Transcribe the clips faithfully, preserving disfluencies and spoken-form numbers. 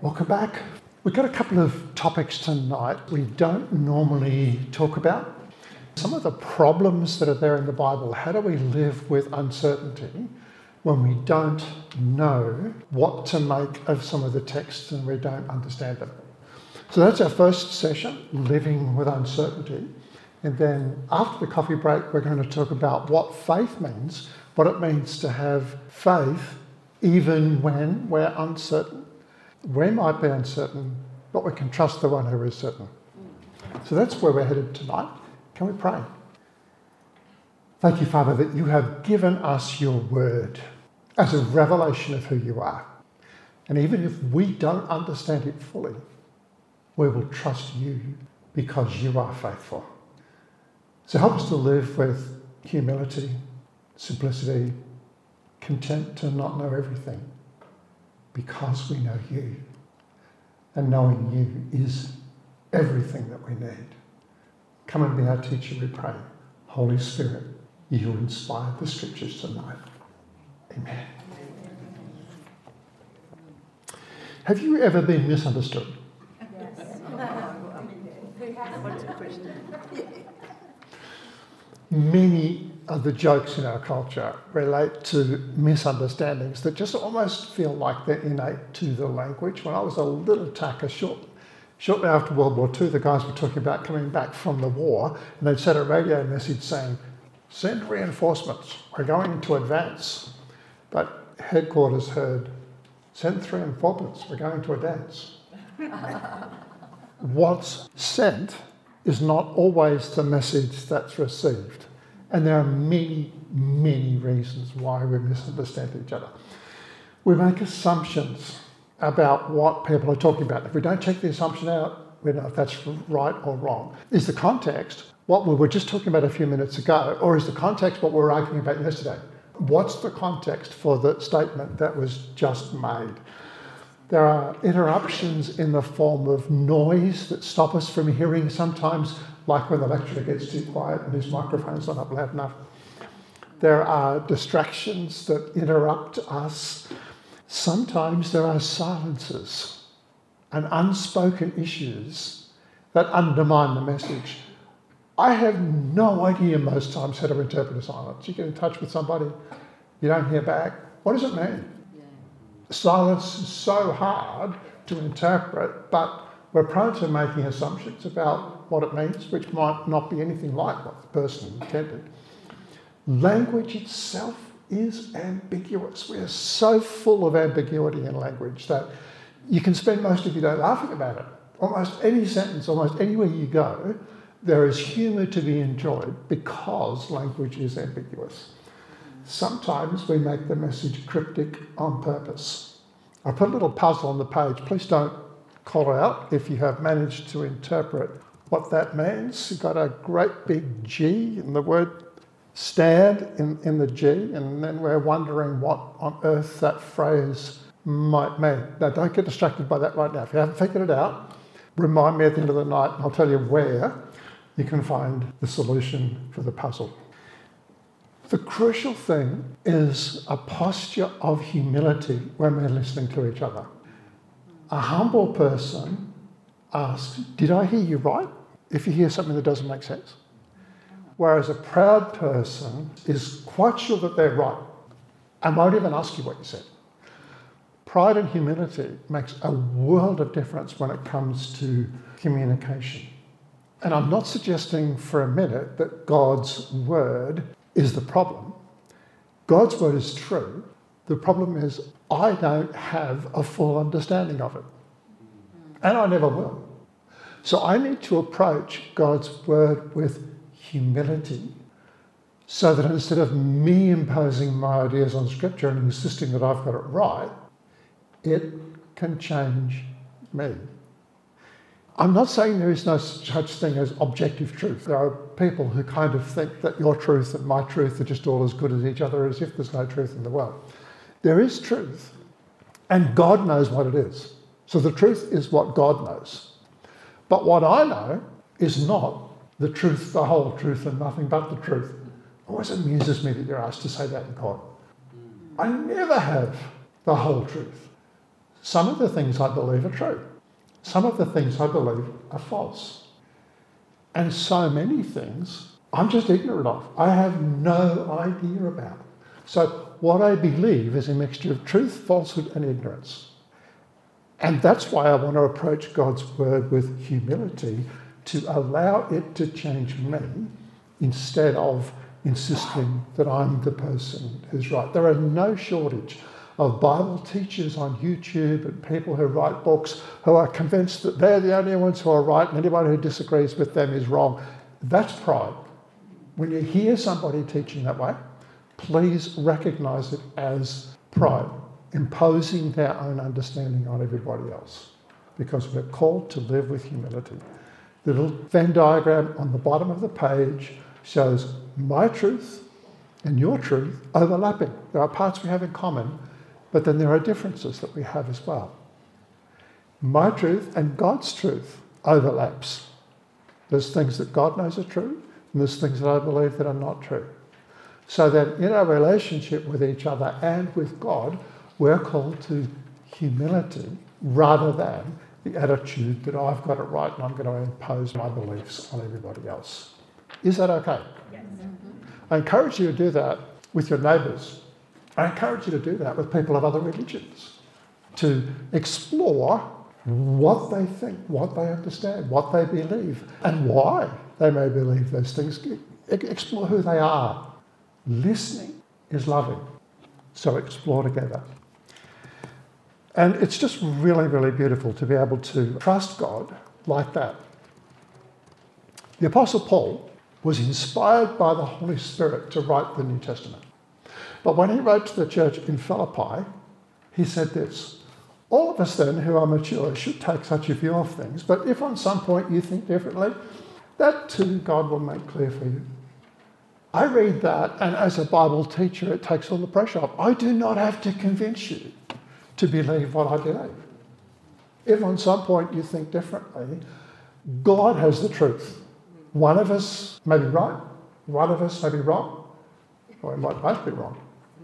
Welcome back. We've got a couple of topics tonight we don't normally talk about. Some of the problems that are there in the Bible. How do we live with uncertainty when we don't know what to make of some of the texts and we don't understand them? So that's our first session, living with uncertainty. And then after the coffee break, we're going to talk about what faith means, what it means to have faith even when we're uncertain. We might be uncertain, but we can trust the one who is certain. So that's where we're headed tonight. Can we pray? Thank you, Father, that you have given us your word as a revelation of who you are. And even if we don't understand it fully, we will trust you because you are faithful. So help us to live with humility, simplicity, content to not know everything, because we know you. And knowing you is everything that we need. Come and be our teacher, we pray. Holy Spirit, you inspired the scriptures tonight. Amen. Have you ever been misunderstood? Yes. What's the question? Many of the jokes in our culture relate to misunderstandings that just almost feel like they're innate to the language. When I was a little tacker, short, shortly after World War Two, the guys were talking about coming back from the war, and they'd sent a radio message saying, "Send reinforcements, we're going to advance." But headquarters heard, "Send three and fourpence, we're going to a dance." What's sent is not always the message that's received. And there are many, many reasons why we misunderstand each other. We make assumptions about what people are talking about. If we don't check the assumption out, we don't know if that's right or wrong. Is the context what we were just talking about a few minutes ago, or is the context what we were arguing about yesterday? What's the context for the statement that was just made? There are interruptions in the form of noise that stop us from hearing sometimes, like when the lecturer gets too quiet and his microphone's not up loud enough. There are distractions that interrupt us. Sometimes there are silences and unspoken issues that undermine the message. I have no idea most times how to interpret a silence. You get in touch with somebody, you don't hear back. What does it mean? Silence is so hard to interpret, but we're prone to making assumptions about what it means, which might not be anything like what the person intended. Language itself is ambiguous. We are so full of ambiguity in language that you can spend most of your day laughing about it. Almost any sentence, almost anywhere you go, there is humour to be enjoyed because language is ambiguous. Sometimes we make the message cryptic on purpose. I put a little puzzle on the page. Please don't call it out if you have managed to interpret what that means. You've got a great big G in the word stand in, in the G, and then we're wondering what on earth that phrase might mean. Now, don't get distracted by that right now. If you haven't figured it out, remind me at the end of the night and I'll tell you where you can find the solution for the puzzle. The crucial thing is a posture of humility when we're listening to each other. A humble person asks, "Did I hear you right?" if you hear something that doesn't make sense. Whereas a proud person is quite sure that they're right and won't even ask you what you said. Pride and humility makes a world of difference when it comes to communication. And I'm not suggesting for a minute that God's word is the problem. God's word is true. The problem is I don't have a full understanding of it. And I never will. So I need to approach God's word with humility so that instead of me imposing my ideas on scripture and insisting that I've got it right, it can change me. I'm not saying there is no such thing as objective truth. There are people who kind of think that your truth and my truth are just all as good as each other, as if there's no truth in the world. There is truth, and God knows what it is. So the truth is what God knows. But what I know is not the truth, the whole truth, and nothing but the truth. It always amuses me that you're asked to say that in court. I never have the whole truth. Some of the things I believe are true. Some of the things I believe are false. And so many things I'm just ignorant of. I have no idea about. So what I believe is a mixture of truth, falsehood, and ignorance. And that's why I want to approach God's word with humility, to allow it to change me instead of insisting that I'm the person who's right. There are no shortage of Bible teachers on YouTube and people who write books who are convinced that they're the only ones who are right and anyone who disagrees with them is wrong. That's pride. When you hear somebody teaching that way, please recognise it as pride, imposing their own understanding on everybody else, because we're called to live with humility. The little Venn diagram on the bottom of the page shows my truth and your truth overlapping. There are parts we have in common, but then there are differences that we have as well. My truth and God's truth overlaps. There's things that God knows are true, and there's things that I believe that are not true. So that in our relationship with each other and with God, we're called to humility rather than the attitude that I've got it right and I'm going to impose my beliefs on everybody else. Is that okay? Yes. I encourage you to do that with your neighbours. I encourage you to do that with people of other religions, to explore what they think, what they understand, what they believe, and why they may believe those things. Explore who they are. Listening is loving, so explore together. And it's just really, really beautiful to be able to trust God like that. The Apostle Paul was inspired by the Holy Spirit to write the New Testament. But when he wrote to the church in Philippi, he said this: all of us then who are mature should take such a view of things, but if on some point you think differently, that too God will make clear for you. I read that, and as a Bible teacher, it takes all the pressure off. I do not have to convince you to believe what I believe. If on some point you think differently, God has the truth. One of us may be right, one of us may be wrong, or we might both be wrong.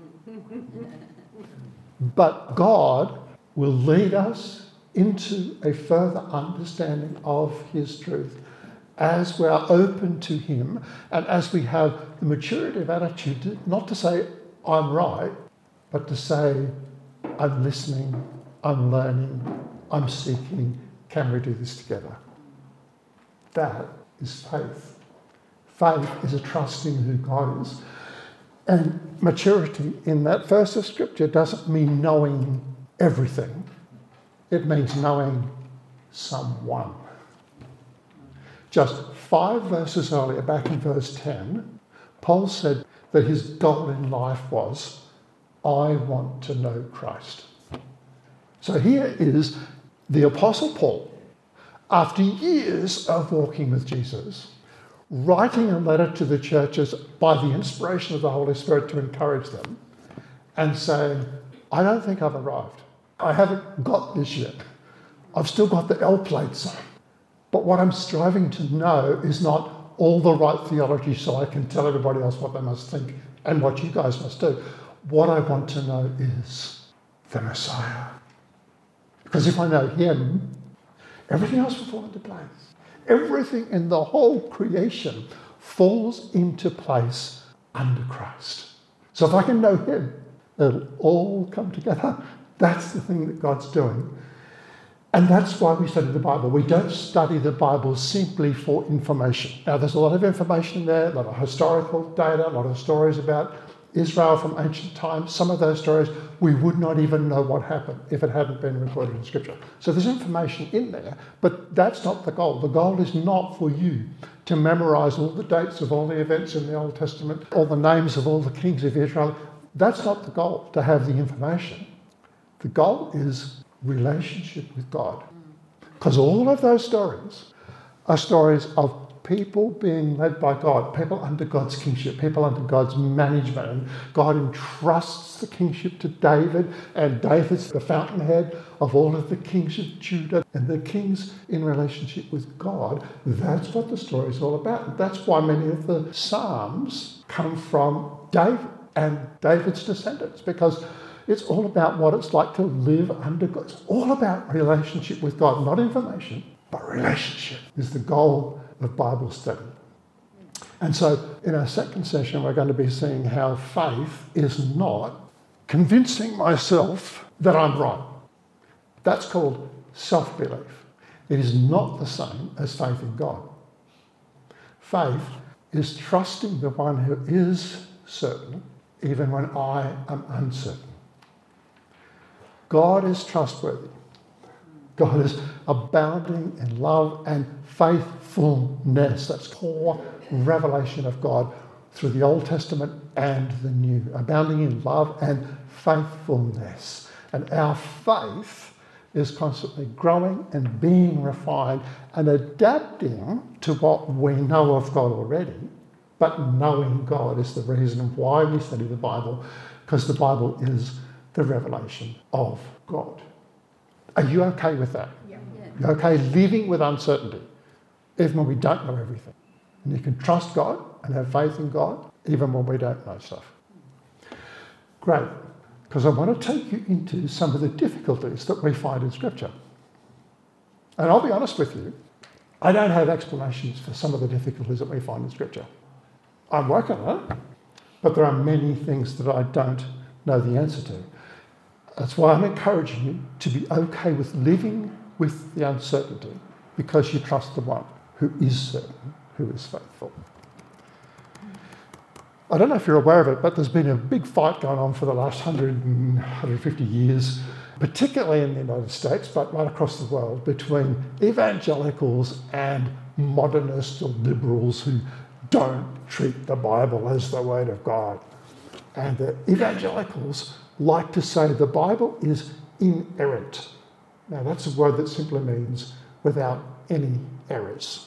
But God will lead us into a further understanding of his truth as we are open to him and as we have the maturity of attitude to, not to say, I'm right, but to say, I'm listening, I'm learning, I'm seeking, can we do this together? That is faith. Faith is a trust in who God is. And maturity in that verse of Scripture doesn't mean knowing everything. It means knowing someone. Just five verses earlier, back in verse ten, Paul said that his goal in life was, I want to know Christ. So here is the Apostle Paul, after years of walking with Jesus, writing a letter to the churches by the inspiration of the Holy Spirit to encourage them, and saying, I don't think I've arrived. I haven't got this yet. I've still got the L plates on. But what I'm striving to know is not all the right theology so I can tell everybody else what they must think and what you guys must do. What I want to know is the Messiah. Because if I know him, everything else will fall into place. Everything in the whole creation falls into place under Christ. So if I can know him, it'll all come together. That's the thing that God's doing. And that's why we study the Bible. We don't study the Bible simply for information. Now, there's a lot of information in there, a lot of historical data, a lot of stories about Israel from ancient times. Some of those stories, we would not even know what happened if it hadn't been recorded in Scripture. So there's information in there, but that's not the goal. The goal is not for you to memorise all the dates of all the events in the Old Testament, all the names of all the kings of Israel. That's not the goal, to have the information. The goal is relationship with God. Because all of those stories are stories of people being led by God, people under God's kingship, people under God's management. And God entrusts the kingship to David, and David's the fountainhead of all of the kings of Judah. And the kings in relationship with God, that's what the story is all about. That's why many of the Psalms come from David and David's descendants, because It's all about what it's like to live under God. It's all about relationship with God, not information, but relationship is the goal of Bible study. And so in our second session, we're going to be seeing how faith is not convincing myself that I'm right. That's called self-belief. It is not the same as faith in God. Faith is trusting the one who is certain, even when I am uncertain. God is trustworthy. God is abounding in love and faithfulness. That's core revelation of God through the Old Testament and the New. Abounding in love and faithfulness. And our faith is constantly growing and being refined and adapting to what we know of God already. But knowing God is the reason why we study the Bible, because the Bible is the revelation of God. Are you okay with that? Yeah. You okay living with uncertainty, even when we don't know everything? And you can trust God and have faith in God, even when we don't know stuff. Great, because I want to take you into some of the difficulties that we find in Scripture. And I'll be honest with you, I don't have explanations for some of the difficulties that we find in Scripture. I'm working on it, but there are many things that I don't know the answer to. That's why I'm encouraging you to be okay with living with the uncertainty, because you trust the one who is certain, who is faithful. I don't know if you're aware of it, but there's been a big fight going on for the last one hundred, one hundred fifty years, particularly in the United States, but right across the world, between evangelicals and modernists or liberals who don't treat the Bible as the Word of God. And the evangelicals like to say the Bible is inerrant. Now, that's a word that simply means without any errors.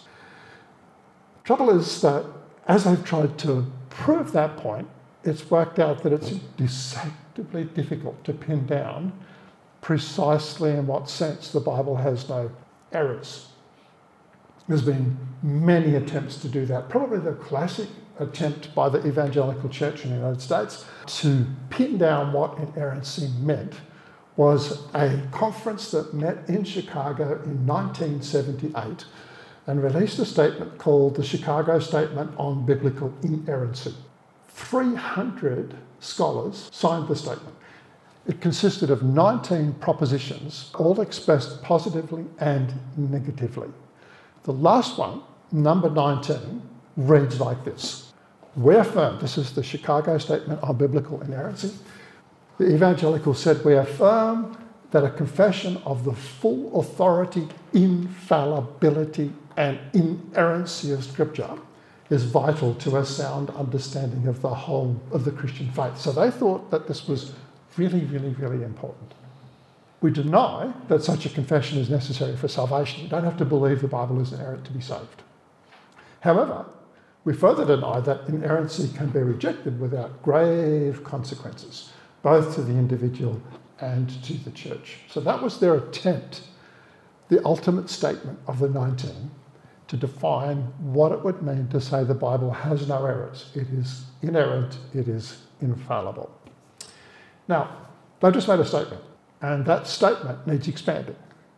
Trouble is that as I've tried to prove that point, it's worked out that it's deceptively difficult to pin down precisely in what sense the Bible has no errors. There's been many attempts to do that. Probably the classic attempt by the evangelical church in the United States to pin down what inerrancy meant was a conference that met in Chicago in nineteen seventy-eight and released a statement called the Chicago Statement on Biblical Inerrancy. three hundred scholars signed the statement. It consisted of nineteen propositions, all expressed positively and negatively. The last one, number nineteen, reads like this. We affirm, this is the Chicago Statement on Biblical Inerrancy. The evangelicals said, we affirm that a confession of the full authority, infallibility, and inerrancy of Scripture is vital to a sound understanding of the whole of the Christian faith. So they thought that this was really, really, really important. We deny that such a confession is necessary for salvation. You don't have to believe the Bible is inerrant to be saved. However, we further deny that inerrancy can be rejected without grave consequences, both to the individual and to the church. So that was their attempt, the ultimate statement of the nineteen, to define what it would mean to say the Bible has no errors. It is inerrant, it is infallible. Now, they've just made a statement, and that statement needs expanding.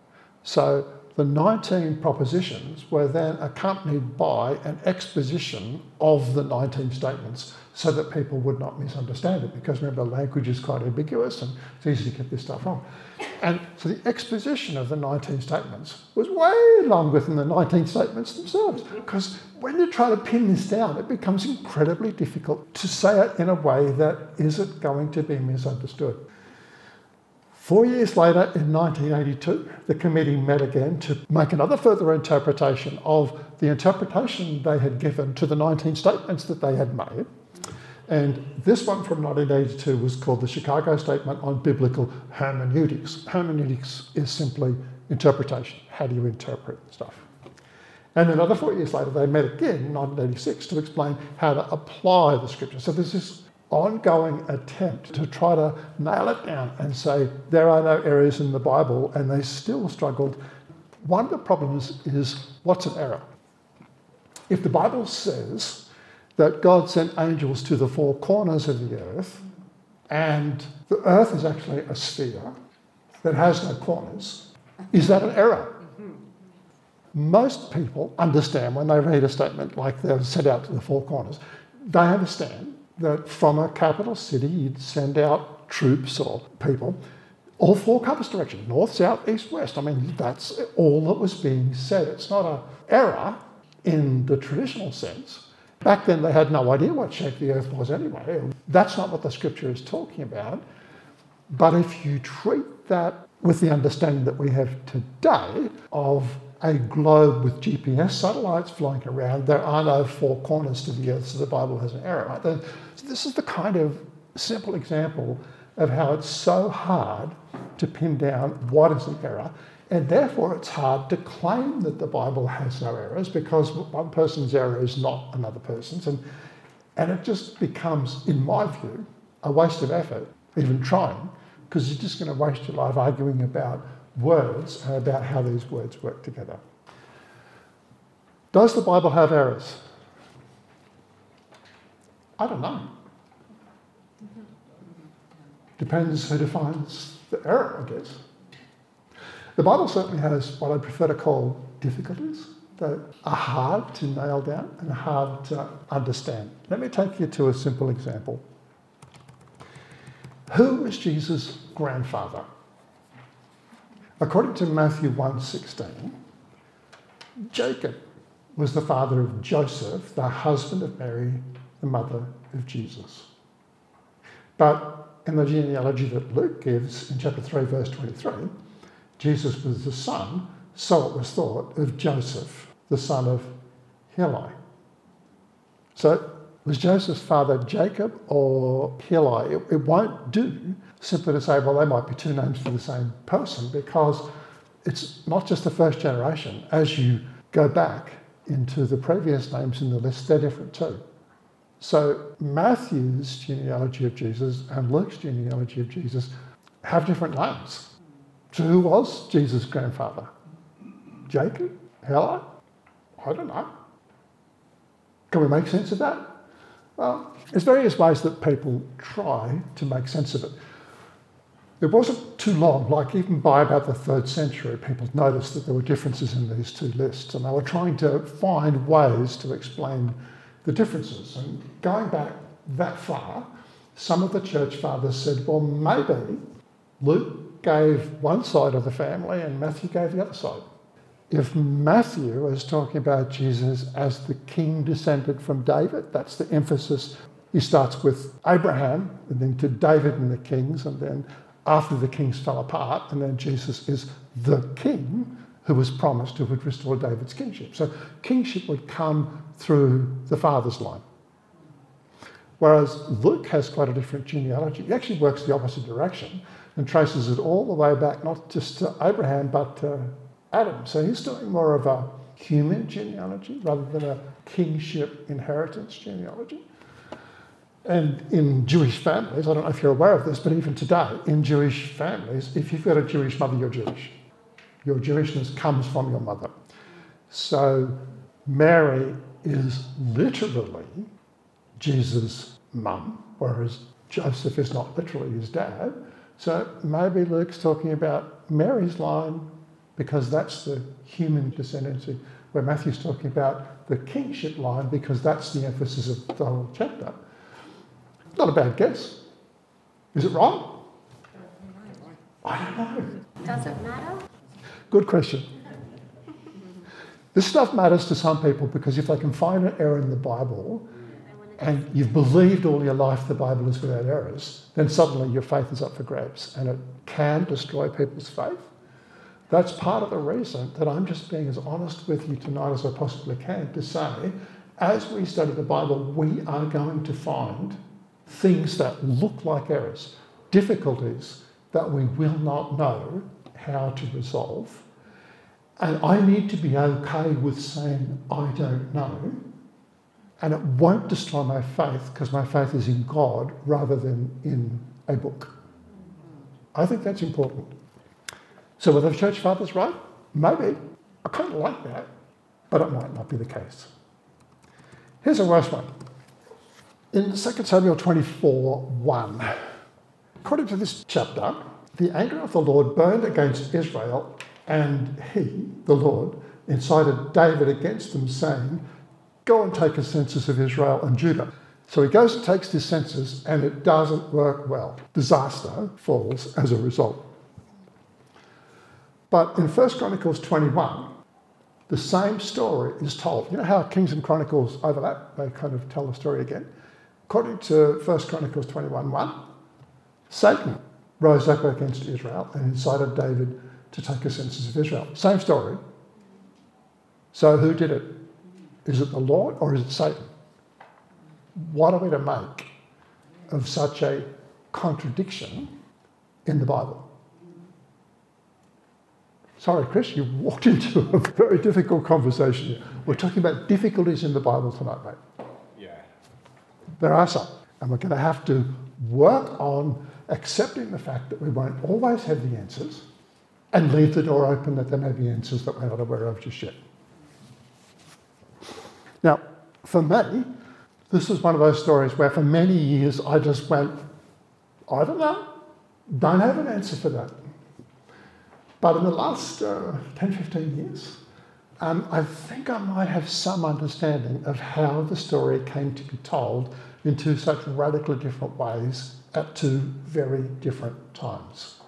So the nineteen propositions were then accompanied by an exposition of the nineteen statements so that people would not misunderstand it, because remember, language is quite ambiguous and it's easy to get this stuff wrong. And so the exposition of the nineteen statements was way longer than the nineteen statements themselves, because when you try to pin this down, it becomes incredibly difficult to say it in a way that isn't going to be misunderstood. Four years later, in nineteen eighty-two, the committee met again to make another further interpretation of the interpretation they had given to the nineteen statements that they had made. And this one from nineteen eighty-two was called the Chicago Statement on Biblical Hermeneutics. Hermeneutics is simply interpretation. How do you interpret stuff? And another four years later, they met again in nineteen eighty-six to explain how to apply the Scripture. So there's this ongoing attempt to try to nail it down and say there are no errors in the Bible, and they still struggled. One of the problems is, what's an error? If the Bible says that God sent angels to the four corners of the earth and the earth is actually a sphere that has no corners, is that an error? Most people understand when they read a statement like they're set out to the four corners, they understand that from a capital city you'd send out troops or people, all four compass directions, north, south, east, west. I mean, that's all that was being said. It's not an error in the traditional sense. Back then they had no idea what shape the earth was anyway. That's not what the scripture is talking about. But if you treat that with the understanding that we have today of a globe with G P S satellites flying around, there are no four corners to the earth, so the Bible has an error. Right? So this is the kind of simple example of how it's so hard to pin down what is an error, and therefore it's hard to claim that the Bible has no errors because one person's error is not another person's, and, and it just becomes, in my view, a waste of effort, even trying, because you're just going to waste your life arguing about words and about how these words work together. Does the Bible have errors? I don't know. Depends who defines the error, I guess. The Bible certainly has what I prefer to call difficulties that are hard to nail down and hard to understand. Let me take you to a simple example. Who was Jesus' grandfather? According to Matthew one sixteen, Jacob was the father of Joseph, the husband of Mary, the mother of Jesus. But in the genealogy that Luke gives in chapter three, verse twenty-three, Jesus was the son, so it was thought, of Joseph, the son of Heli. So was Joseph's father Jacob or Heli? It, it won't do simply to say, well, they might be two names for the same person, because it's not just the first generation. As you go back into the previous names in the list, they're different too. So Matthew's genealogy of Jesus and Luke's genealogy of Jesus have different names. So who was Jesus' grandfather? Jacob? Heli? I don't know. Can we make sense of that? Well, there's various ways that people try to make sense of it. It wasn't too long, like even by about the third century, people noticed that there were differences in these two lists, and they were trying to find ways to explain the differences. And going back that far, some of the church fathers said, well, maybe Luke gave one side of the family and Matthew gave the other side. If Matthew is talking about Jesus as the king descended from David, that's the emphasis. He starts with Abraham and then to David and the kings, and then after the kings fell apart, and then Jesus is the king who was promised who would restore David's kingship. So kingship would come through the father's line. Whereas Luke has quite a different genealogy. He actually works the opposite direction and traces it all the way back, not just to Abraham, but to Adam. So he's doing more of a human genealogy rather than a kingship inheritance genealogy. And in Jewish families, I don't know if you're aware of this, but even today, in Jewish families, if you've got a Jewish mother, you're Jewish. Your Jewishness comes from your mother. So Mary is literally Jesus' mum, whereas Joseph is not literally his dad. So maybe Luke's talking about Mary's line because that's the human descendancy, where Matthew's talking about the kingship line because that's the emphasis of the whole chapter. Not a bad guess. Is it wrong? I don't know. Does it matter? Good question. This stuff matters to some people because if they can find an error in the Bible and you've believed all your life the Bible is without errors, then suddenly your faith is up for grabs and it can destroy people's faith. That's part of the reason that I'm just being as honest with you tonight as I possibly can to say, as we study the Bible, we are going to find things that look like errors, difficulties that we will not know how to resolve. And I need to be okay with saying, I don't know. And it won't destroy my faith because my faith is in God rather than in a book. I think that's important. So were the church fathers right? Maybe. I kind of like that, but it might not be the case. Here's a worse one. In Second Samuel twenty-four one, according to this chapter, the anger of the Lord burned against Israel, and he, the Lord, incited David against them, saying, go and take a census of Israel and Judah. So he goes and takes this census, and it doesn't work well. Disaster falls as a result. But in First Chronicles twenty-one, the same story is told. You know how Kings and Chronicles overlap? They kind of tell the story again. According to First Chronicles twenty-one one, Satan rose up against Israel and incited David to take a census of Israel. Same story. So who did it? Is it the Lord or is it Satan? What are we to make of such a contradiction in the Bible? Sorry, Chris, you walked into a very difficult conversation here. We're talking about difficulties in the Bible tonight, mate. Yeah. There are some, and we're going to have to work on accepting the fact that we won't always have the answers and leave the door open that there may be answers that we're not aware of just yet. Now, for me, this is one of those stories where for many years I just went, I don't know, don't have an answer for that. But in the last uh, ten, fifteen years, um, I think I might have some understanding of how the story came to be told in two such radically different ways at two very different times.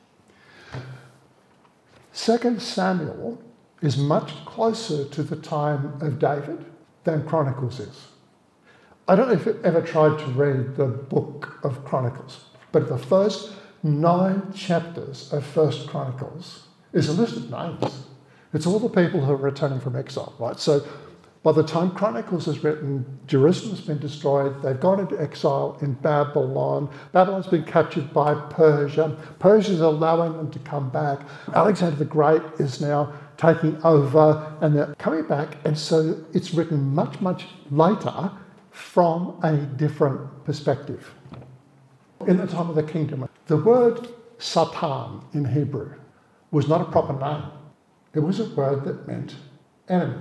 Second Samuel is much closer to the time of David than Chronicles is. I don't know if you've ever tried to read the book of Chronicles, but the first nine chapters of First Chronicles is a list of names. It's all the people who are returning from exile, right? So by the time Chronicles is written, Jerusalem's been destroyed, they've gone into exile in Babylon, Babylon's been captured by Persia, Persia's allowing them to come back, Alexander the Great is now taking over, and they're coming back, and so it's written much, much later from a different perspective. In the time of the kingdom, the word Satan in Hebrew was not a proper name. It was a word that meant enemy.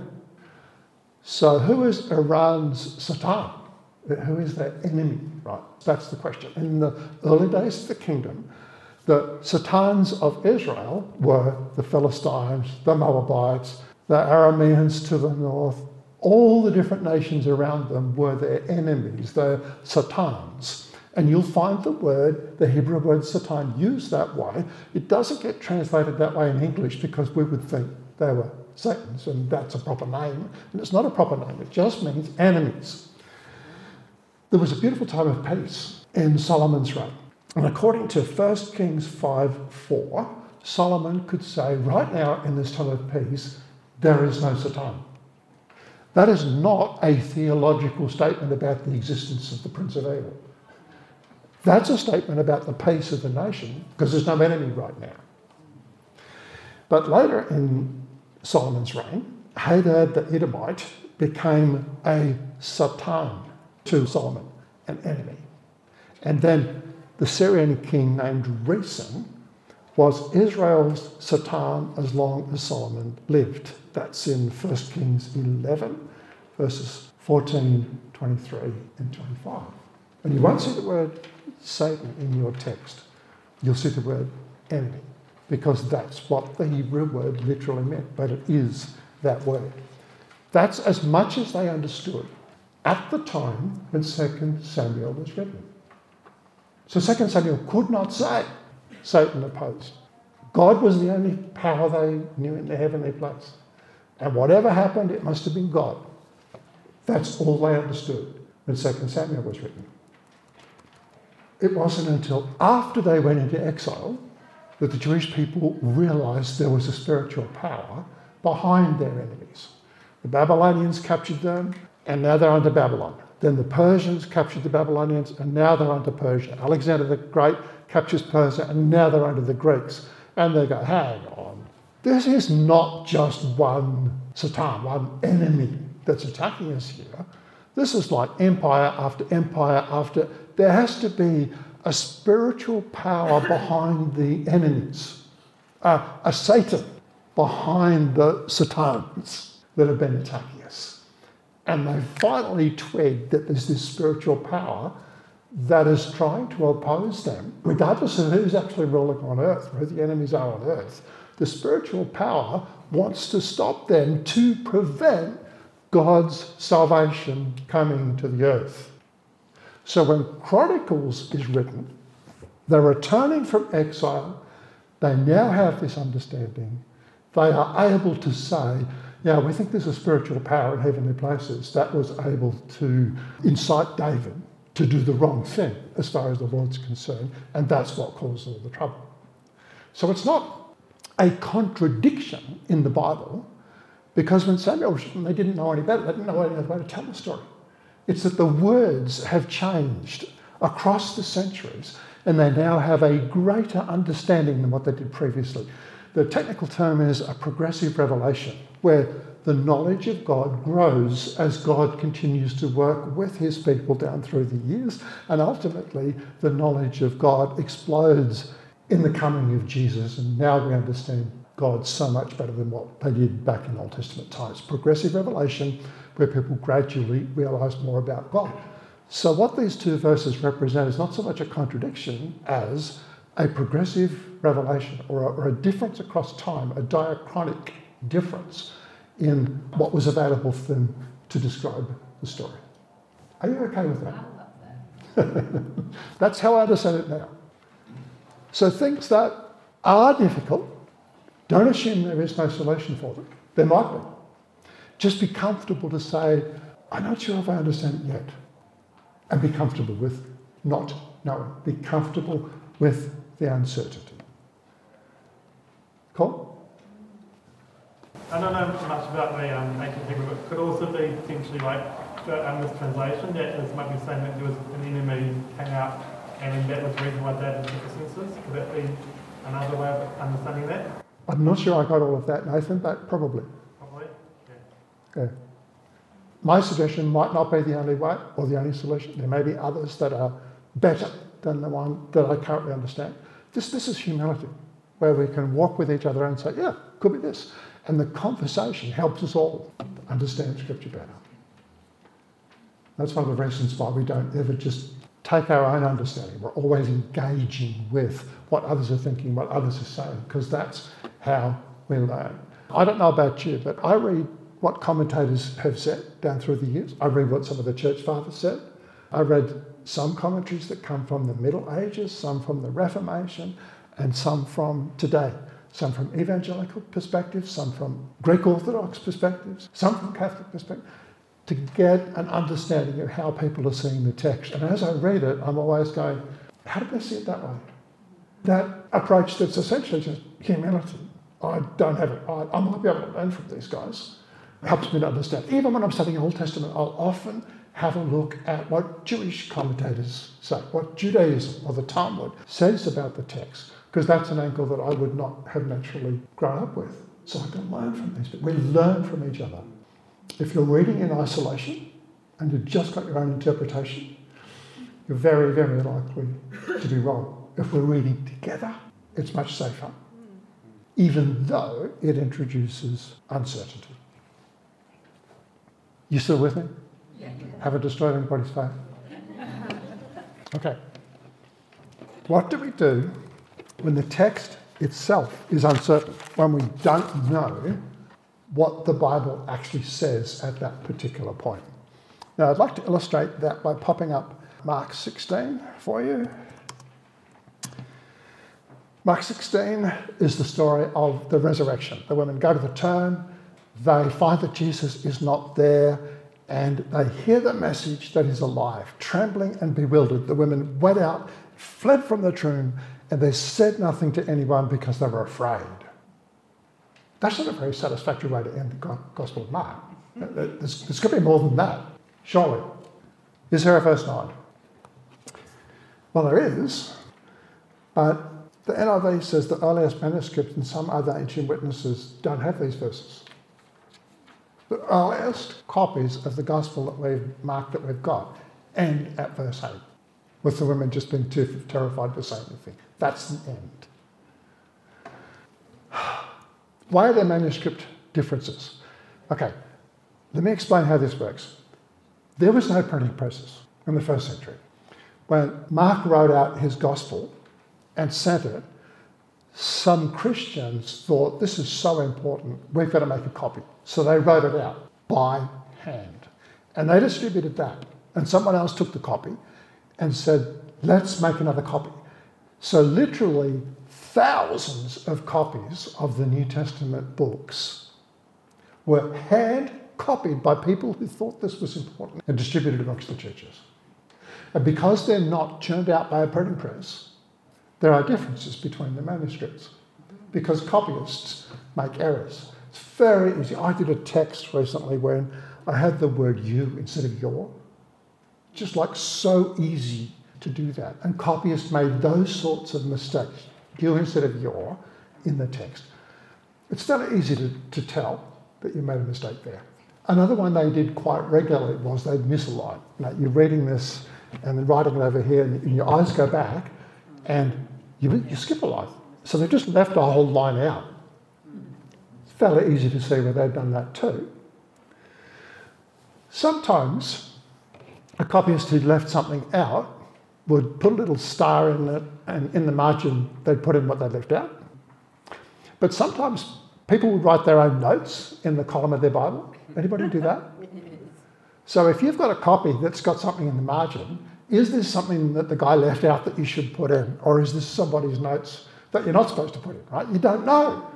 So who is Iran's Satan? Who is their enemy, right? That's the question. In the early days of the kingdom, the Satans of Israel were the Philistines, the Moabites, the Arameans to the north. All the different nations around them were their enemies, their Satans. And you'll find the word, the Hebrew word Satan, used that way. It doesn't get translated that way in English because we would think they were Satans and that's a proper name. And it's not a proper name, it just means enemies. There was a beautiful time of peace in Solomon's reign. And according to First Kings five four, Solomon could say, right now in this time of peace, there is no Satan. That is not a theological statement about the existence of the Prince of Evil. That's a statement about the peace of the nation, because there's no enemy right now. But later in Solomon's reign, Hadad the Edomite became a Satan to Solomon, an enemy. And then the Syrian king named Rezin was Israel's Satan as long as Solomon lived. That's in First Kings eleven, verses fourteen, twenty-three and twenty-five. And you won't see the word Satan in your text. You'll see the word enemy, because that's what the Hebrew word literally meant, but it is that word. That's as much as they understood at the time when Second Samuel was written. So Second Samuel could not say Satan opposed. God was the only power they knew in the heavenly place. And whatever happened, it must have been God. That's all they understood when Second Samuel was written. It wasn't until after they went into exile that the Jewish people realised there was a spiritual power behind their enemies. The Babylonians captured them, and now they're under Babylon. Then the Persians captured the Babylonians, and now they're under Persia. Alexander the Great captures Persia, and now they're under the Greeks. And they go, hang on, this is not just one Satan, one enemy that's attacking us here. This is like empire after empire after. There has to be a spiritual power behind the enemies, uh, a Satan behind the Satans that have been attacking us. And they finally twigged that there's this spiritual power that is trying to oppose them, regardless of who's actually ruling on earth, who the enemies are on earth. The spiritual power wants to stop them to prevent God's salvation coming to the earth. So when Chronicles is written, they're returning from exile. They now have this understanding. They are able to say, yeah, we think there's a spiritual power in heavenly places that was able to incite David to do the wrong thing as far as the Lord's concerned, and that's what caused all the trouble. So it's not a contradiction in the Bible, because when Samuel was written, they didn't know any better. They didn't know any other way to tell the story. It's that the words have changed across the centuries, and they now have a greater understanding than what they did previously. The technical term is a progressive revelation, where the knowledge of God grows as God continues to work with his people down through the years, and ultimately the knowledge of God explodes in the coming of Jesus, and now we understand God so much better than what they did back in Old Testament times. Progressive revelation, where people gradually realise more about God. So what these two verses represent is not so much a contradiction as a progressive revelation, or a, or a difference across time, a diachronic difference in what was available for them to describe the story. Are you okay with that? I love that. That's how I understand it now. So things that are difficult, don't assume there is no solution for them. There might be. Just be comfortable to say, I'm not sure if I understand it yet. And be comfortable with not knowing. Be comfortable with the uncertainty. Cool? I don't know much about the um, ancient Hebrew, but it could also be potentially like um, this translation that is might be saying that there was an enemy came out, and then that was the reason why David took the census. Could that be another way of understanding that? I'm not sure I got all of that, Nathan, but probably. Probably, yeah. Yeah. My suggestion might not be the only way or the only solution. There may be others that are better than the one that I currently understand. This, this is humility, where we can walk with each other and say, yeah, could be this. And the conversation helps us all understand Scripture better. That's one of the reasons why we don't ever just take our own understanding. We're always engaging with what others are thinking, what others are saying, because that's how we learn. I don't know about you, but I read what commentators have said down through the years. I read what some of the church fathers said. I read some commentaries that come from the Middle Ages, some from the Reformation, and some from today. Some from evangelical perspectives, some from Greek Orthodox perspectives, some from Catholic perspectives, to get an understanding of how people are seeing the text. And as I read it, I'm always going, how did they see it that way? That approach that's essentially just humility. I don't have it. I, I might be able to learn from these guys. It helps me to understand. Even when I'm studying Old Testament, I'll often have a look at what Jewish commentators say, what Judaism or the Talmud says about the text, because that's an angle that I would not have naturally grown up with. So I can learn from these people. We learn from each other. If you're reading in isolation and you've just got your own interpretation, you're very, very likely to be wrong. If we're reading together, it's much safer, even though it introduces uncertainty. You still with me? Yeah. Haven't destroyed anybody's faith? Okay. What do we do when the text itself is uncertain, when we don't know what the Bible actually says at that particular point? Now, I'd like to illustrate that by popping up Mark sixteen for you. Mark sixteen is the story of the resurrection. The women go to the tomb, they find that Jesus is not there, and they hear the message that he's alive. Trembling and bewildered, the women went out, fled from the tomb, and they said nothing to anyone because they were afraid. That's not a very satisfactory way to end the Gospel of Mark. There's, there's got to be more than that, surely. Is there a verse nine? Well, there is, but the N I V says the earliest manuscripts and some other ancient witnesses don't have these verses. The earliest copies of the Gospel that we've marked that we've got end at verse eight, with the women just being too terrified to say anything. That's the end. Why are there manuscript differences? Okay, let me explain how this works. There was no printing presses in the first century. When Mark wrote out his gospel and sent it, some Christians thought, this is so important, we've got to make a copy. So they wrote it out by hand. And they distributed that. And someone else took the copy and said, let's make another copy. So literally thousands of copies of the New Testament books were hand copied by people who thought this was important and distributed amongst the churches. And because they're not churned out by a printing press, there are differences between the manuscripts because copyists make errors. It's very easy. I did a text recently when I had the word you instead of your. Just like so easy to do that. And copyists made those sorts of mistakes, you instead of your, in the text. It's fairly easy to, to tell that you made a mistake there. Another one they did quite regularly was they'd miss a line. Like you're reading this and then writing it over here and your eyes go back and you, you skip a line. So they've just left a whole line out. It's fairly easy to see where they've done that too. Sometimes a copyist who'd left something out would put a little star in it and in the margin they'd put in what they left out. But sometimes people would write their own notes in the column of their Bible. Anybody do that? So if you've got a copy that's got something in the margin, is this something that the guy left out that you should put in? Or is this somebody's notes that you're not supposed to put in, right? You don't know.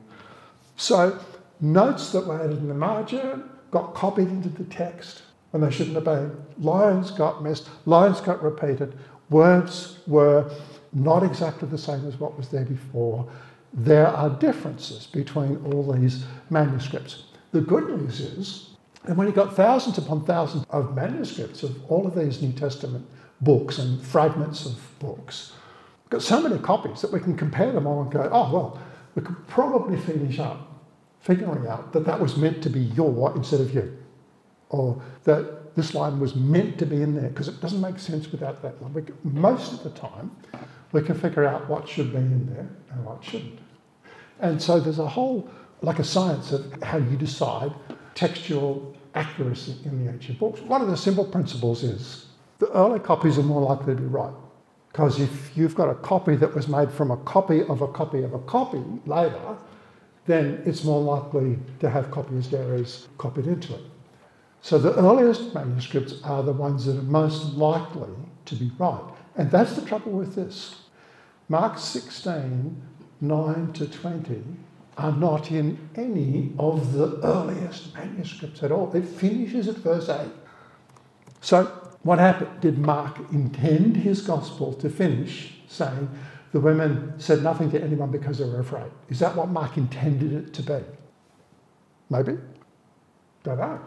So notes that were added in the margin got copied into the text when they shouldn't have been. Lines got missed, lines got repeated, words were not exactly the same as what was there before. There are differences between all these manuscripts. The good news is, and when you've got thousands upon thousands of manuscripts of all of these New Testament books and fragments of books, we've got so many copies that we can compare them all and go, oh, well, we could probably finish up figuring out that that was meant to be your instead of you. Or that this line was meant to be in there, because it doesn't make sense without that line. We can, most of the time, we can figure out what should be in there and what shouldn't. And so there's a whole, like a science of how you decide textual accuracy in the ancient books. One of the simple principles is the early copies are more likely to be right. Because if you've got a copy that was made from a copy of a copy of a copy later, then it's more likely to have copyist errors copied into it. So the earliest manuscripts are the ones that are most likely to be right. And that's the trouble with this. Mark sixteen, nine to twenty are not in any of the earliest manuscripts at all. It finishes at verse eight. So what happened? Did Mark intend his gospel to finish saying the women said nothing to anyone because they were afraid? Is that what Mark intended it to be? Maybe. Don't know.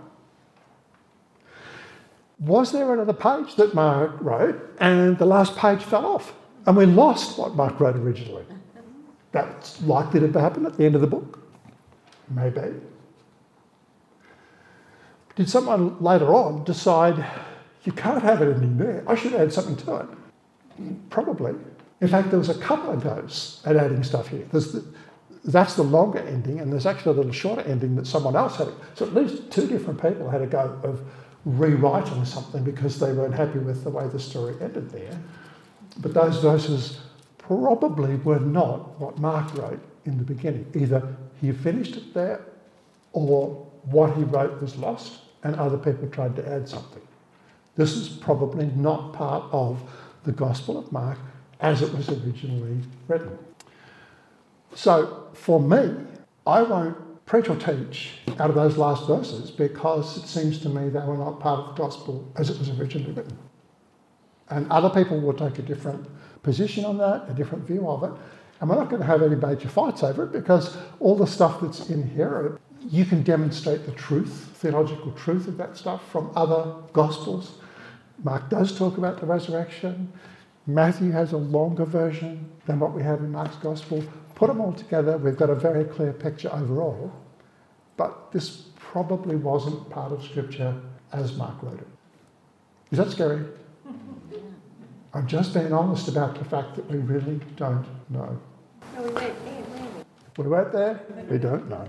Was there another page that Mark wrote and the last page fell off and we lost what Mark wrote originally? That's likely to happen at the end of the book? Maybe. Did someone later on decide, you can't have it ending there, I should add something to it? Probably. In fact, there was a couple of goes at adding stuff here. There's the, that's the longer ending, and there's actually a little shorter ending that someone else had. So at least two different people had a go of rewriting something because they weren't happy with the way the story ended there. But those verses probably were not what Mark wrote in the beginning. Either he finished it there or what he wrote was lost and other people tried to add something. This is probably not part of the Gospel of Mark as it was originally written. So for me, I won't preach or teach out of those last verses because it seems to me they were not part of the Gospel as it was originally written. And other people will take a different position on that, a different view of it. And we're not going to have any major fights over it because all the stuff that's in here, you can demonstrate the truth, theological truth of that stuff from other Gospels. Mark does talk about the resurrection. Matthew has a longer version than what we have in Mark's Gospel. Put them all together, we've got a very clear picture overall. But this probably wasn't part of Scripture as Mark wrote it. Is that scary? I'm just being honest about the fact that we really don't know. No, we weren't there, were we? We weren't there? We don't know.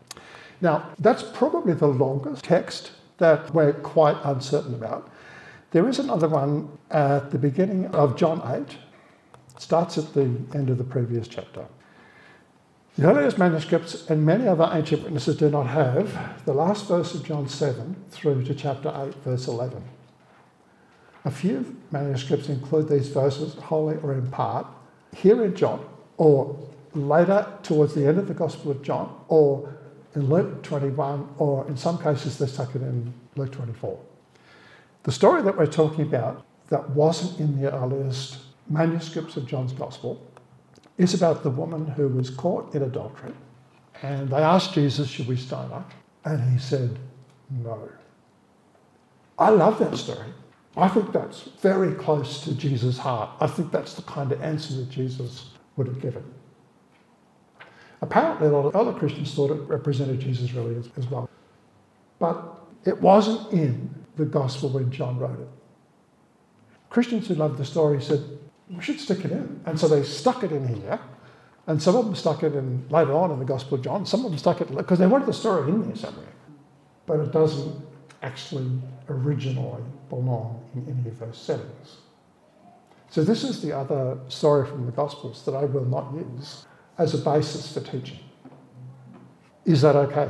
Now, that's probably the longest text that we're quite uncertain about. There is another one at the beginning of John eight. It starts at the end of the previous chapter. The earliest manuscripts and many other ancient witnesses do not have the last verse of John seven through to chapter eight, verse eleven. A few manuscripts include these verses wholly or in part here in John, or later towards the end of the Gospel of John, or in Luke twenty-one, or in some cases they stuck it in Luke twenty-four. The story that we're talking about that wasn't in the earliest manuscripts of John's Gospel is about the woman who was caught in adultery, and they asked Jesus, should we stone her? And he said, no. I love that story. I think that's very close to Jesus' heart. I think that's the kind of answer that Jesus would have given. Apparently, a lot of other Christians thought it represented Jesus really as, as well. But it wasn't in the Gospel when John wrote it. Christians who loved the story said, we should stick it in. And so they stuck it in here. And some of them stuck it in later on in the Gospel of John. Some of them stuck it, because they wanted the story in there somewhere. But it doesn't actually originally belong in any of those settings. So this is the other story from the Gospels that I will not use as a basis for teaching. Is that okay?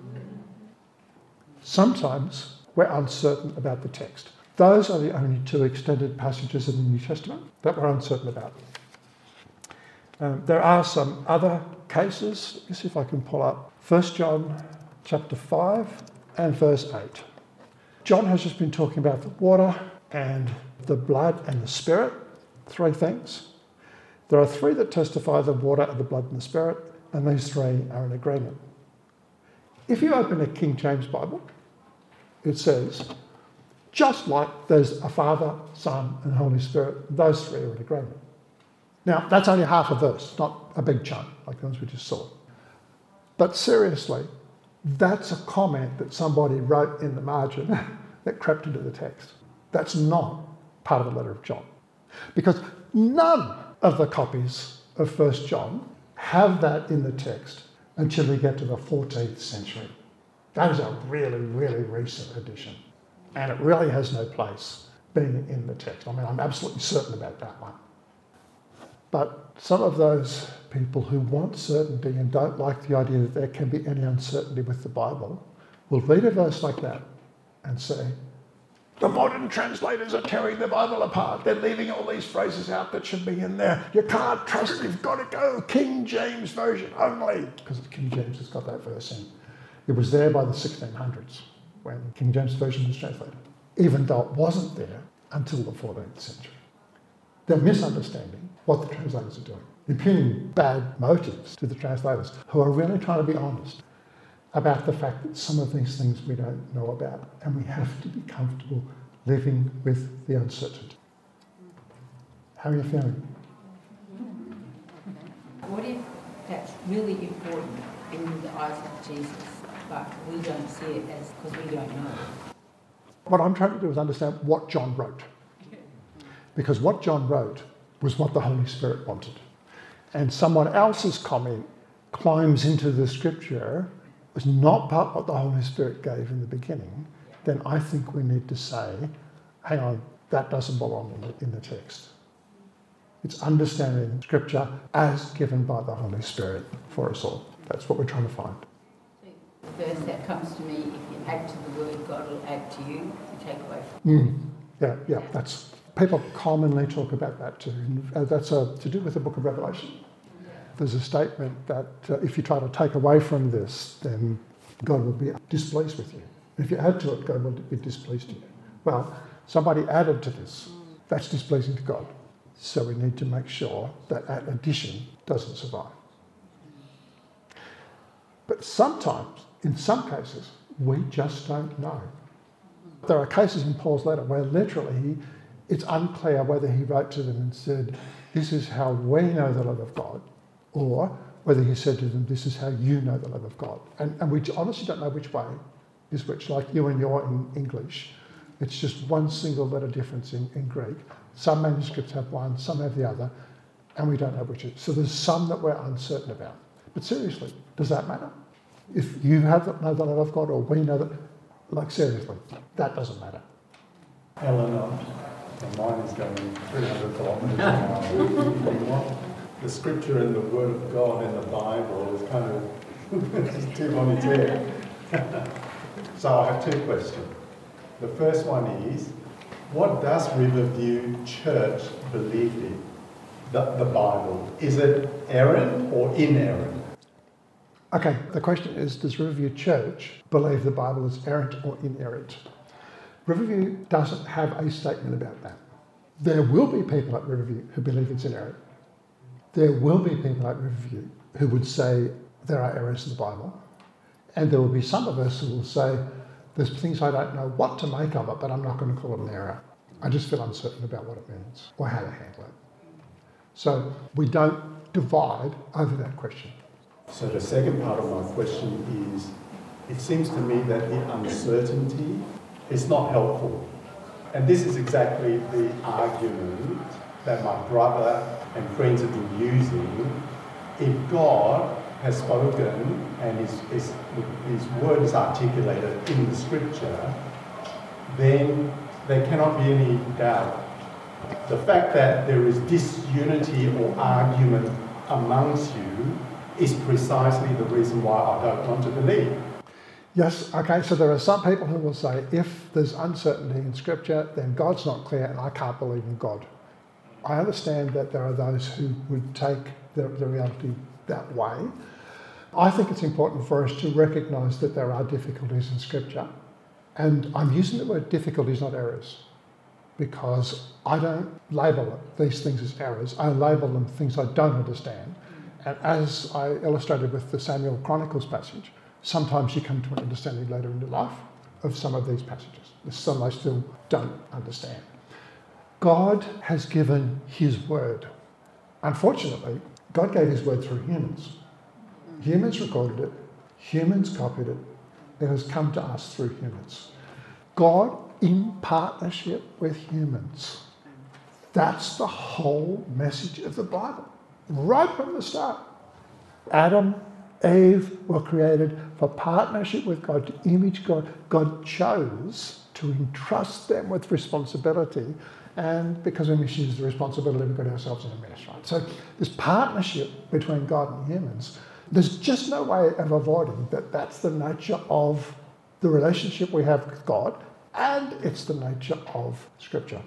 Sometimes we're uncertain about the text. Those are the only two extended passages in the New Testament that we're uncertain about. Um, there are some other cases. Let me see if I can pull up First John chapter five and verse eight. John has just been talking about the water and the blood and the spirit, three things. There are three that testify the water, the blood and the spirit, and these three are in agreement. If you open a King James Bible, it says, just like there's a Father, Son and Holy Spirit, those three are in agreement. Now, that's only half a verse, not a big chunk like the ones we just saw. But seriously, that's a comment that somebody wrote in the margin that crept into the text. That's not part of the letter of John. Because none of the copies of First John have that in the text until we get to the fourteenth century. That is a really, really recent addition. And it really has no place being in the text. I mean, I'm absolutely certain about that one. But some of those people who want certainty and don't like the idea that there can be any uncertainty with the Bible will read a verse like that and say, the modern translators are tearing the Bible apart. They're leaving all these phrases out that should be in there. You can't trust it. You've got to go King James Version only. Because King James has got that verse in. It was there by the sixteen hundreds when King James Version was translated, even though it wasn't there until the fourteenth century. They're misunderstanding what the translators are doing, impugning bad motives to the translators who are really trying to be honest about the fact that some of these things we don't know about, and we have to be comfortable living with the uncertainty. How are you feeling? What if that's really important in the eyes of Jesus, but we don't see it as because we don't know? What I'm trying to do is understand what John wrote. Because what John wrote was what the Holy Spirit wanted. And someone else's comment climbs into the scripture, was not part of what the Holy Spirit gave in the beginning, then I think we need to say, hang on, that doesn't belong in the, in the text. It's understanding scripture as given by the Holy Spirit for us all. That's what we're trying to find. The verse that comes to me, if you add to the word, God will add to you. If you take away from mm. Yeah, yeah, that's... People commonly talk about that too. And that's uh, to do with the book of Revelation. There's a statement that uh, if you try to take away from this, then God will be displeased with you. If you add to it, God will be displeased with you. Well, somebody added to this. That's displeasing to God. So we need to make sure that that addition doesn't survive. But sometimes, in some cases, we just don't know. There are cases in Paul's letter where literally he it's unclear whether he wrote to them and said, this is how we know the love of God, or whether he said to them, this is how you know the love of God. And, and we honestly don't know which way is which, like you and your in English. It's just one single letter difference in, in Greek. Some manuscripts have one, some have the other, and we don't know which is. So there's some that we're uncertain about. But seriously, does that matter? If you have know the love of God, or we know that, like seriously, that doesn't matter. Ellen, um, mine is going three hundred kilometres an hour. You want the scripture and the word of God in the Bible is kind of just too on its head. So I have two questions. The first one is, what does Riverview Church believe in? The, the Bible. Is it errant or inerrant? Okay, the question is, does Riverview Church believe the Bible is errant or inerrant? Riverview doesn't have a statement about that. There will be people at Riverview who believe it's inerrant. There will be people at Riverview who would say there are errors in the Bible. And there will be some of us who will say, there's things I don't know what to make of it, but I'm not going to call it an error. I just feel uncertain about what it means or how to handle it. So we don't divide over that question. So the second part of my question is, it seems to me that the uncertainty is not helpful. And this is exactly the argument that my brother and friends have been using. If God has spoken and his, his, his word is articulated in the scripture, then there cannot be any doubt. The fact that there is disunity or argument amongst you is precisely the reason why I don't want to believe. Yes, okay, so there are some people who will say if there's uncertainty in scripture, then God's not clear and I can't believe in God. I understand that there are those who would take the, the reality that way. I think it's important for us to recognise that there are difficulties in scripture. And I'm using the word difficulties, not errors, because I don't label it, these things as errors. I label them things I don't understand. And as I illustrated with the Samuel Chronicles passage, sometimes you come to an understanding later in your life of some of these passages. There's some I still don't understand. God has given his word. Unfortunately, God gave his word through humans. Humans recorded it, humans copied it, it has come to us through humans. God in partnership with humans. That's the whole message of the Bible, right from the start. Adam, Eve were created for partnership with God, to image God. God chose to entrust them with responsibility, and because we misuse the responsibility, we've got ourselves in a mess, right? So this partnership between God and humans, there's just no way of avoiding that. That's the nature of the relationship we have with God, and it's the nature of Scripture.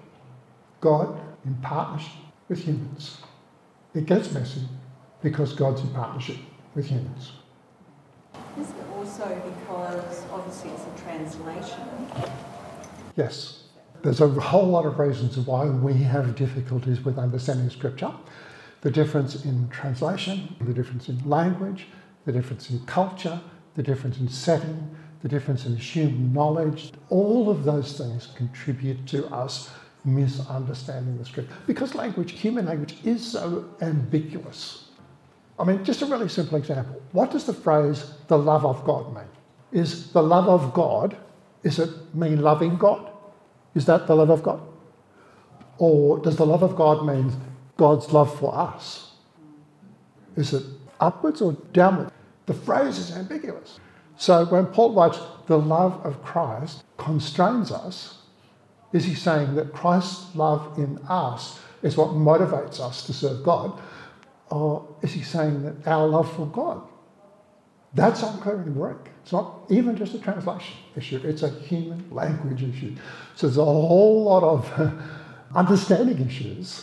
God in partnership with humans. It gets messy because God's in partnership with humans. Is it also because obviously it's a translation? Yes. There's a whole lot of reasons why we have difficulties with understanding Scripture. The difference in translation, the difference in language, the difference in culture, the difference in setting, the difference in assumed knowledge. All of those things contribute to us misunderstanding the Scripture. Because language, human language, is so ambiguous. I mean, just a really simple example. What does the phrase, the love of God, mean? Is the love of God, is it mean loving God? Is that the love of God? Or does the love of God mean God's love for us? Is it upwards or downwards? The phrase is ambiguous. So when Paul writes, the love of Christ constrains us, is he saying that Christ's love in us is what motivates us to serve God? Or is he saying that our love for God? That's unclear in Greek. It's not even just a translation issue. It's a human language issue. So there's a whole lot of understanding issues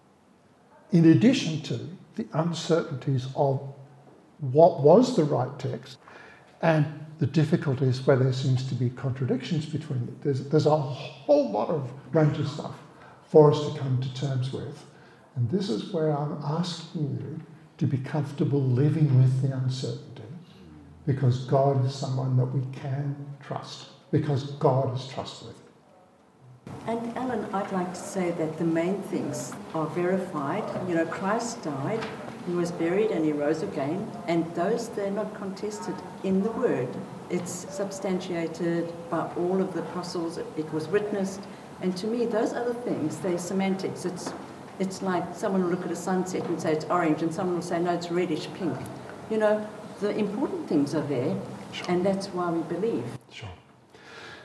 in addition to the uncertainties of what was the right text and the difficulties where there seems to be contradictions between it. There's, there's a whole lot of range of stuff for us to come to terms with. And this is where I'm asking you to be comfortable living with the uncertainty, because God is someone that we can trust, because God is trustworthy. And Alan, I'd like to say that the main things are verified. You know, Christ died, he was buried and he rose again, and those, they're not contested in the Word. It's substantiated by all of the apostles, it was witnessed, and to me those other things, they're semantics. It's It's like someone will look at a sunset and say it's orange, and someone will say, no, it's reddish pink. You know, the important things are there, Sure. and that's why we believe. Sure.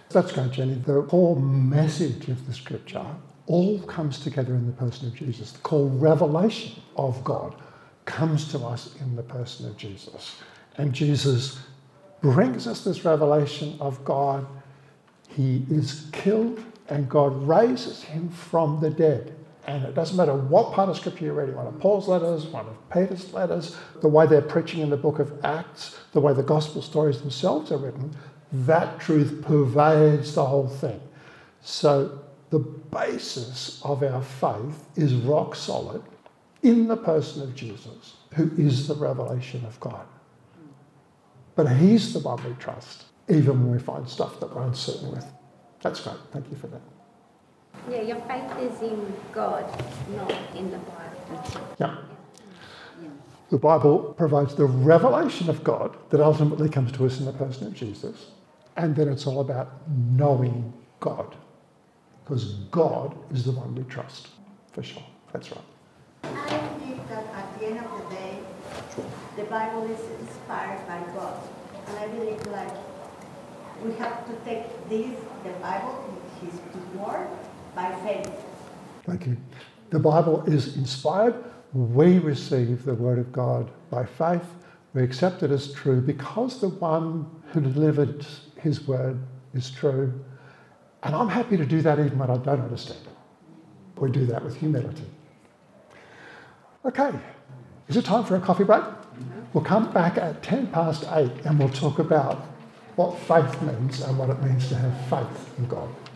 That's great, Jenny. The core message of the scripture all comes together in the person of Jesus. The core revelation of God comes to us in the person of Jesus. And Jesus brings us this revelation of God. He is killed and God raises him from the dead. And it doesn't matter what part of scripture you're reading, one of Paul's letters, one of Peter's letters, the way they're preaching in the book of Acts, the way the gospel stories themselves are written, that truth pervades the whole thing. So the basis of our faith is rock solid in the person of Jesus, who is the revelation of God. But he's the one we trust, even when we find stuff that we're uncertain with. That's great. Thank you for that. Yeah, your faith is in God, not in the Bible. Yeah. The Bible provides the revelation of God that ultimately comes to us in the person of Jesus. And then it's all about knowing God. Because God is the one we trust, for sure. That's right. I believe that at the end of the day, the Bible is inspired by God. And I believe like we have to take this, the Bible, his, his word, by faith. Thank you. The Bible is inspired. We receive the word of God by faith. We accept it as true because the one who delivered his word is true. And I'm happy to do that even when I don't understand it. We do that with humility. Okay, is it time for a coffee break? We'll come back at ten past eight and we'll talk about what faith means and what it means to have faith in God.